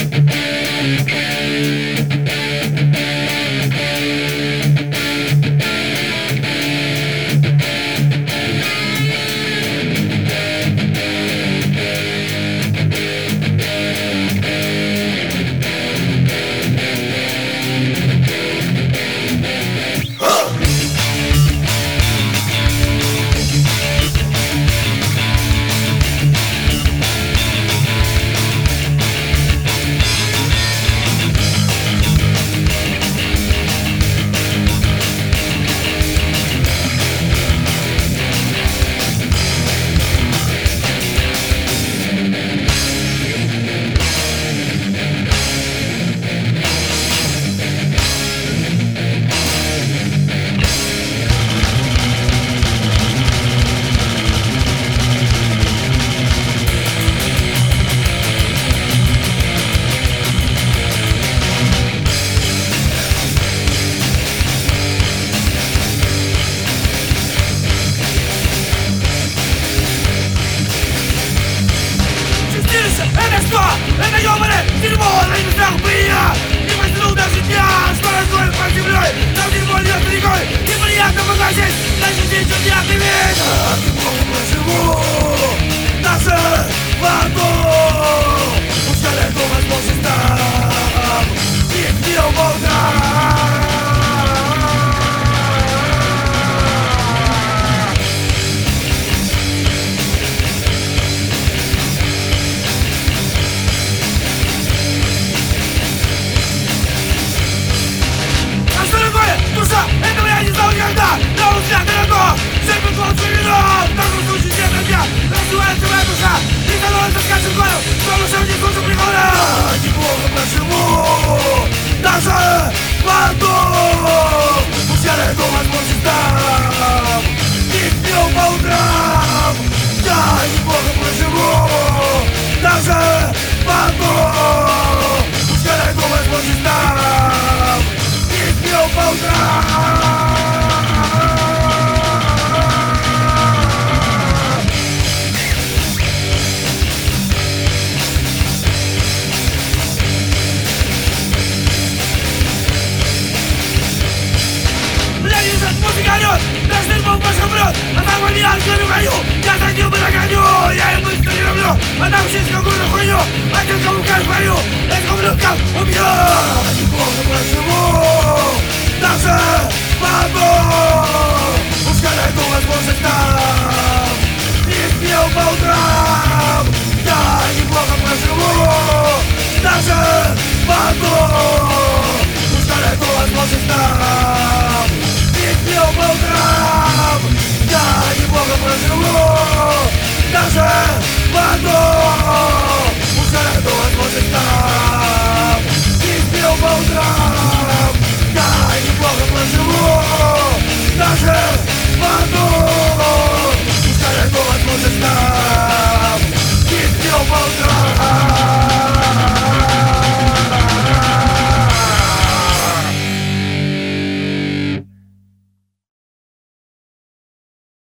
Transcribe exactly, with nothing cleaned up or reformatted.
Это что? Это ёбаное дерьмо на небесах меня! Не потянул даже дня, что разгонит под землей. Там дерьмо льет рекой, неприятно поглощать. Дальше здесь что не отымеет. Как ты плохо проживу наше ваду. Пускай эту возможность там их не умолкнет. Душа, этого я не знал никогда. Но у тебя дорого, все пришло вино. В таком случае нет огня, развивается моя душа. И становится с каждым годом, что душа не слушай прихода. Неплохо проживу даже в аду. Пускай найду возможность там и пью по утрам. Я неплохо проживу даже в аду. Пускай найду возможность там и пью по утрам. Музыка орёт, наш дырьмо в башку брёт. А там они ангелы в раю. Я ходил бы на коню, я и быстро не люблю. А там учись какую-то хуйню, а ты кому как пою. Этих ублюдков убью. Неплохо проживу даже в аду. Пускай найду возможность там и пью по утрам. Я неплохо проживу даже в аду. Пускай найду возможность там пью по утрам. Я неплохо проживу даже в аду. Пускай найду возможность там и пью по утрам. Я неплохо проживу даже в аду. Пускай найду возможность там и пью по утрам.